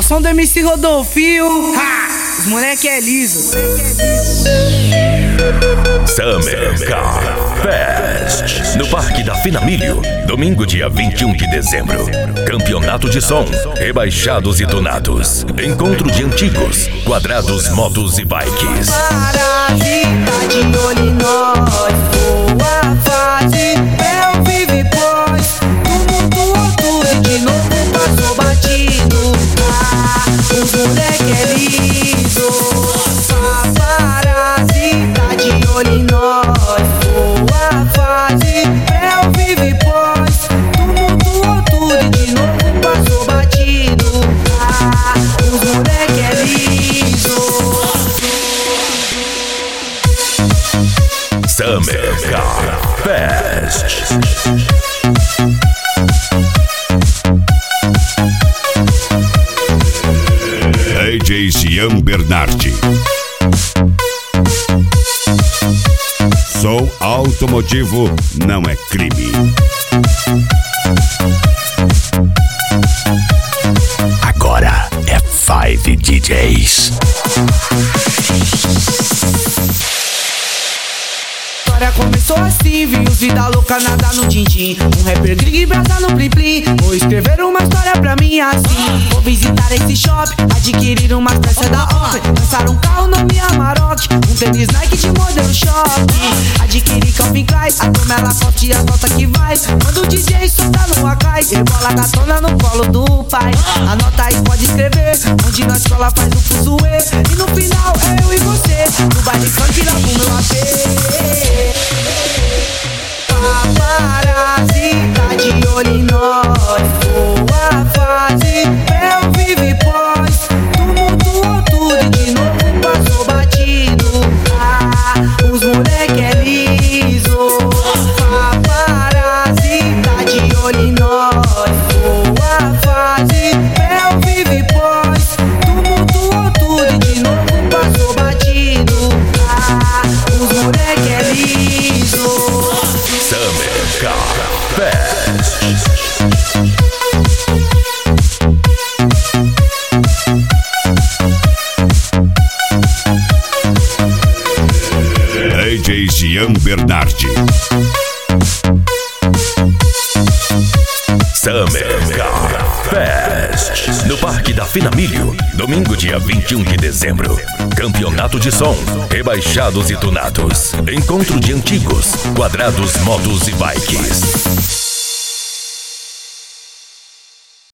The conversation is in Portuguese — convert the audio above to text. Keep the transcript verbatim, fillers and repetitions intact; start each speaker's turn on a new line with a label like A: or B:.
A: som do M C Rodolfinho. Ha! Os moleque é liso.
B: Summer Car Fest no Parque da Finamilho, domingo dia vinte e um de dezembro. Campeonato de som, rebaixados e tunados. Encontro de antigos, quadrados, motos e bikes.
A: Parasita de olho em nós. Boa fase, eu vive pois. Tumultuou tudo de novo, passou batido. Ah, os moleque é liso. Parasita de olho em nós. Boa fase, eu vive pois. Tumultuou tudo de novo, passou batido. Ah, os moleque é liso.
B: Summer Car Fest.
C: D J Gian Bernardi. Som automotivo não é crime.
B: Agora é Five D Js.
A: Começou assim, vi os vida louca nada no din-din. Um rapper gringo e brasa no plim-plim. Vou escrever uma história pra mim assim. Vou visitar esse shopping, adquirir umas peças da hora. Lançar um carro nome Amarok, um tênis Nike de modelo shopping. Adquirir Calvin Klein, a toma ela forte e a volta que vai. Manda o D J soltar no Akai, rebola gatona no colo do pai. Anota aí, pode escrever, onde na escola faz o fuzuê. E no final é eu e você, no baile funk lá pro meu A P. Parasita de olho em nós. Boa fase, eu vive pós. Tumultuou tudo de novo, passou batido. Ah, os moleque é liso. Parasita de olho em nós. Boa fase, eu vive pós. Tumultuou tudo de novo, passou batido. Ah, os moleque é liso.
B: Summer Car Fest.
C: D J Gian Bernardi.
B: Summer Car Fest no Parque da Finamilho, domingo dia vinte e um de dezembro. Campeonato de som, rebaixados e tunados. Encontro de antigos, quadrados, motos e bikes.